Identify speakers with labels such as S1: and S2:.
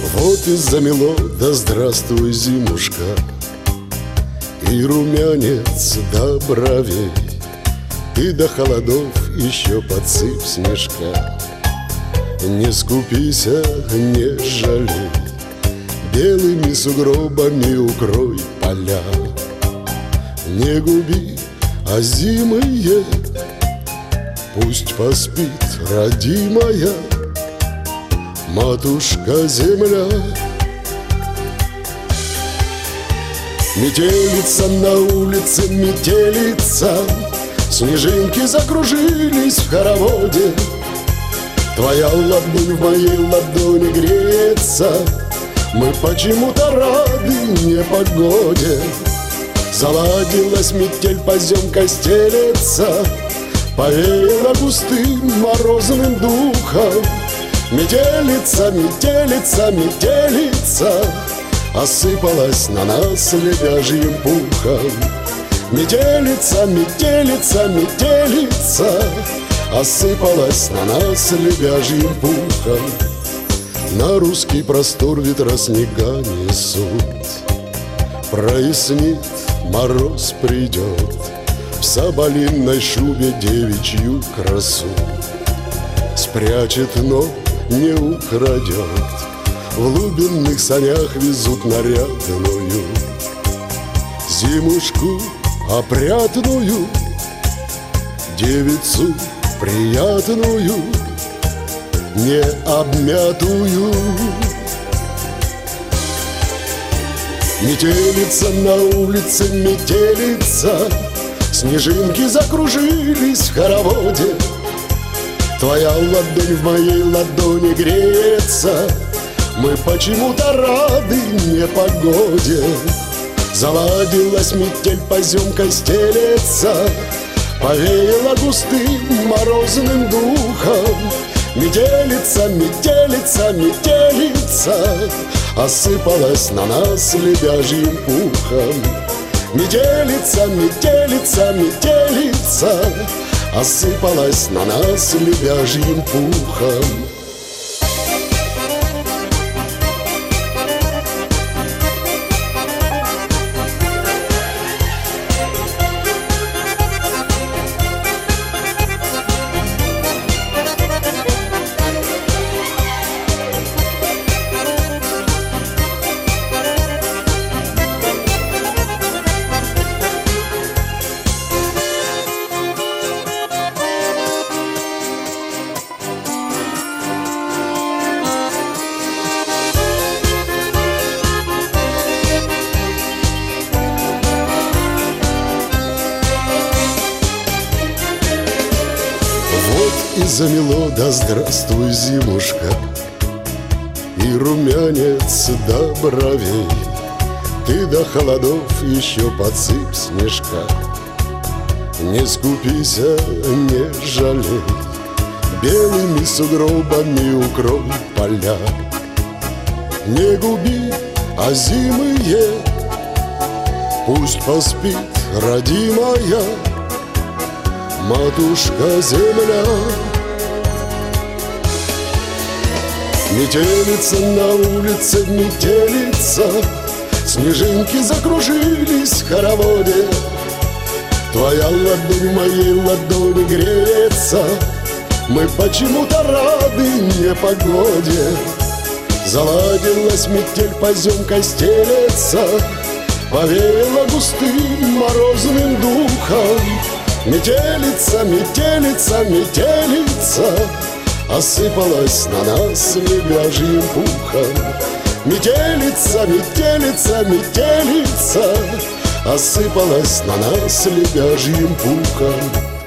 S1: Вот и замело, да здравствуй, зимушка, и румянец до бровей. Ты до холодов еще подсыпь снежка, не скупися, не жалей, белыми сугробами укрой поля. Не губи озимые, пусть поспит родимая матушка земля. Метелица на улице, метелица, снежинки закружились в хороводе. Твоя ладонь в моей ладони греется, мы почему-то рады непогоде. Заладилась метель, поземка стелется, повеяло густым морозным духом. Метелица, метелица, метелица осыпалась на нас лебяжьим пухом. Метелица, метелица, метелица осыпалась на нас лебяжьим пухом. На русский простор ветра снега несут, прояснит, мороз придет, в соболиной шубе девичью красу спрячет, но не украдет. В глубинных санях везут нарядную зимушку опрятную, девицу приятную, не обмятую. Метелица на улице, метелица, снежинки закружились в хороводе. Твоя ладонь в моей ладони греется, мы почему-то рады непогоде. Заладилась метель, поземка стелется, повеяло густым морозным духом. Метелица, метелица, метелица осыпалась на нас лебяжьим пухом. Метелица, метелица, метелица осыпалась на нас лебяжьим пухом. И замело, да здравствуй, зимушка, и румянец до бровей. Ты до холодов еще подсыпь снежка, не скупися, не жалей, белыми сугробами укрой поля. Не губи озимые, пусть поспит родимая матушка земля. Метелица на улице, метелица, снежинки закружились в хороводе. Твоя ладонь в моей ладони греется, мы почему-то рады непогоде. Заладилась метель, поземка стелется, повеяло густым морозным духом. Метелица, метелица, метелица осыпалась на нас лебяжьим пухом. Метелица, метелица, метелица осыпалась на нас лебяжьим пухом.